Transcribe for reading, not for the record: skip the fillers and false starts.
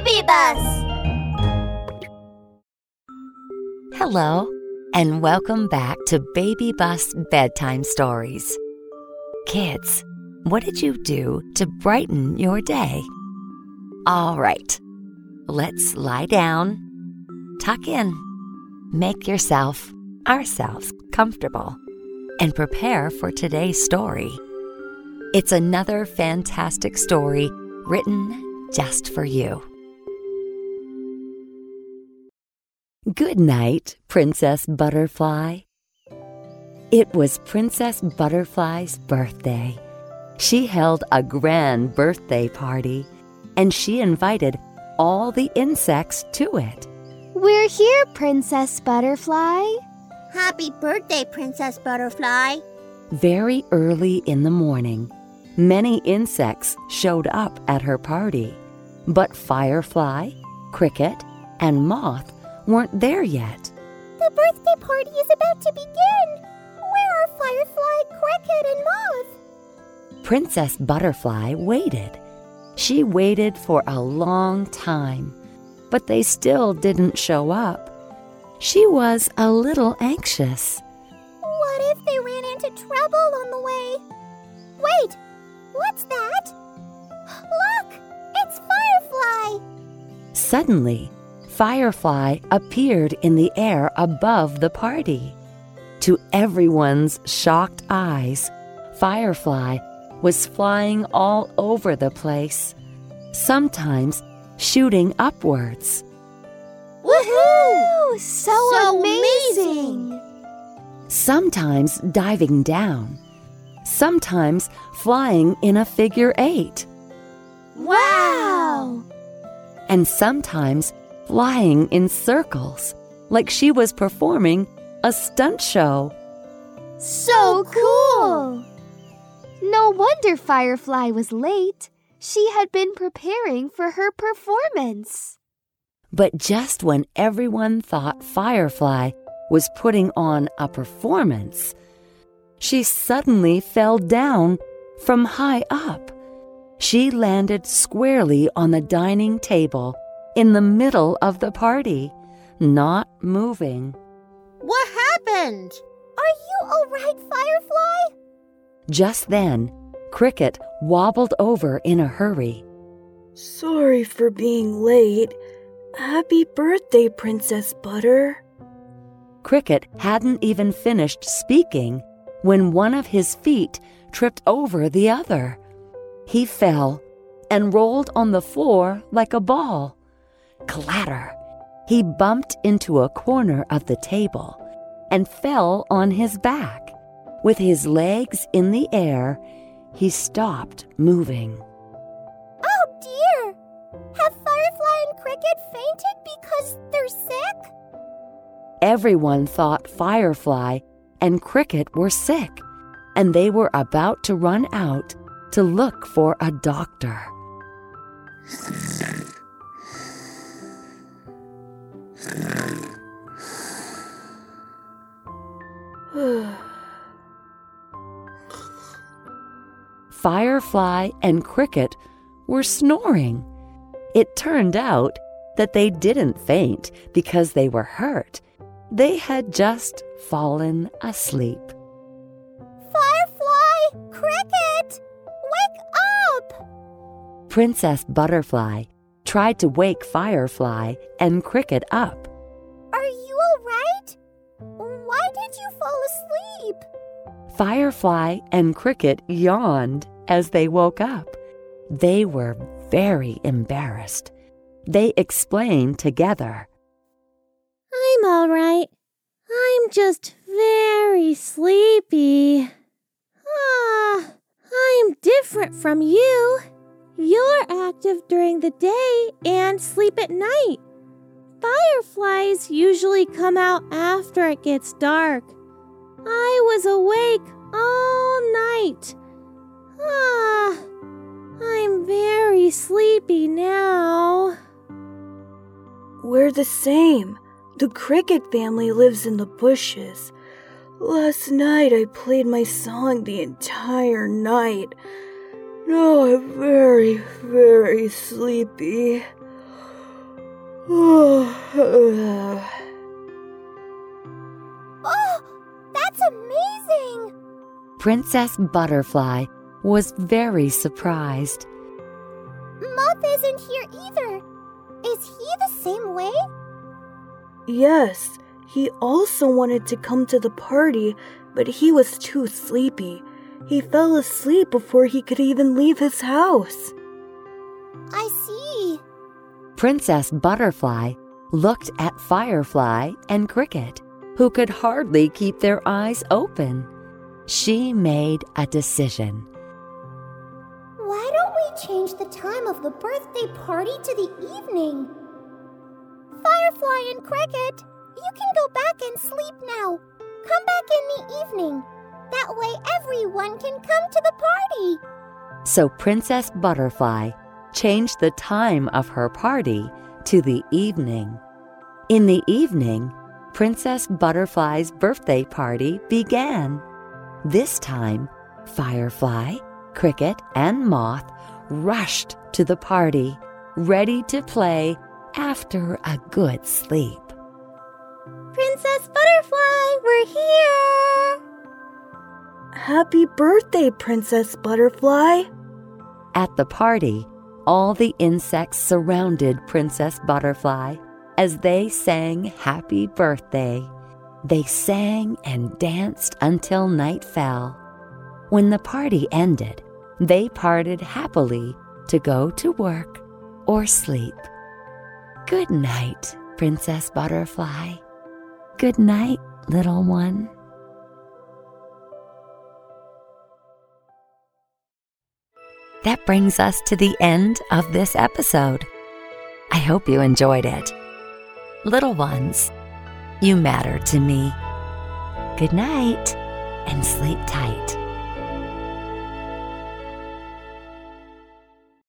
Baby Bus! Hello, and welcome back to Baby Bus Bedtime Stories. Kids, what did you do to brighten your day? All right, let's lie down, tuck in, make ourselves comfortable, and prepare for today's story. It's another fantastic story written just for you. Good night, Princess Butterfly. It was Princess Butterfly's birthday. She held a grand birthday party, and she invited all the insects to it. We're here, Princess Butterfly. Happy birthday, Princess Butterfly. Very early in the morning, many insects showed up at her party, but Firefly, Cricket, and Moth weren't there yet. The birthday party is about to begin. Where are Firefly, Cricket, and Moth? Princess Butterfly waited. She waited for a long time, but they still didn't show up. She was a little anxious. What if they ran into trouble on the way? Wait, what's that? Look, it's Firefly! Suddenly, Firefly appeared in the air above the party. To everyone's shocked eyes, Firefly was flying all over the place, sometimes shooting upwards. Woohoo! So amazing! Sometimes diving down, sometimes flying in a figure 8. Wow! And sometimes flying in circles, like she was performing a stunt show. So cool! No wonder Firefly was late. She had been preparing for her performance. But just when everyone thought Firefly was putting on a performance, she suddenly fell down from high up. She landed squarely on the dining table in the middle of the party, not moving. What happened? Are you all right, Firefly? Just then, Cricket wobbled over in a hurry. Sorry for being late. Happy birthday, Princess Butter. Cricket hadn't even finished speaking when one of his feet tripped over the other. He fell and rolled on the floor like a ball. Clatter! He bumped into a corner of the table and fell on his back. With his legs in the air, he stopped moving. Oh dear! Have Firefly and Cricket fainted because they're sick? Everyone thought Firefly and Cricket were sick, and they were about to run out to look for a doctor. Firefly and Cricket were snoring. It turned out that they didn't faint because they were hurt. They had just fallen asleep. Firefly! Cricket! Wake up! Princess Butterfly tried to wake Firefly and Cricket up. Are you all right? Why did you fall asleep? Firefly and Cricket yawned as they woke up. They were very embarrassed. They explained together. I'm all right. I'm just very sleepy. I'm different from you. You're active during the day and sleep at night. Fireflies usually come out after it gets dark. I was awake all night. I'm very sleepy now. We're the same. The Cricket family lives in the bushes. Last night I played my song the entire night. Now I'm very, very sleepy. Oh, that's amazing! Princess Butterfly was very surprised. Moth isn't here either. Is he the same way? Yes, he also wanted to come to the party, but he was too sleepy. He fell asleep before he could even leave his house. I see. Princess Butterfly looked at Firefly and Cricket, who could hardly keep their eyes open. She made a decision. Why don't we change the time of the birthday party to the evening? Firefly and Cricket, you can go back and sleep now. Come back in the evening. That way everyone can come to the party. So Princess Butterfly changed the time of her party to the evening. In the evening, Princess Butterfly's birthday party began. This time, Firefly, Cricket, and Moth rushed to the party, ready to play after a good sleep. Princess Butterfly, we're here! Happy birthday, Princess Butterfly! At the party, all the insects surrounded Princess Butterfly as they sang happy birthday. They sang and danced until night fell. When the party ended, they parted happily to go to work or sleep. Good night, Princess Butterfly. Good night, little one. That brings us to the end of this episode. I hope you enjoyed it. Little ones, you matter to me. Good night and sleep tight.